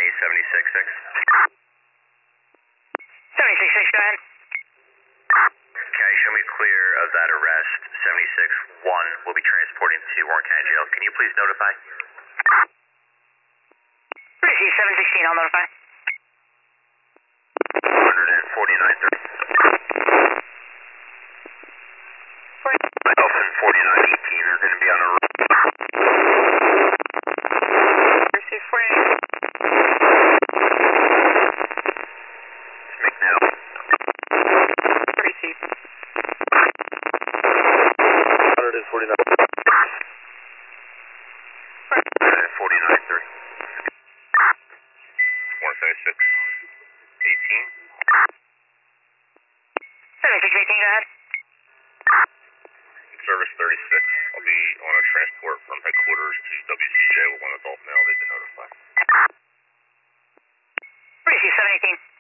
County, 76-6. 76-6, go ahead. Okay, show me clear of that arrest. 76-1 will be transporting to Warren County Jail. Can you please notify? Receive 716, I'll notify. 149-30. Myself and 4918 are going to be on the road. Receive 48. Make now. Receive. 149. 149-3. 176. 18. 7618, go ahead. Service 36. I'll be on a transport from headquarters to WCJ with one adult male. They've been notified. Receive 718.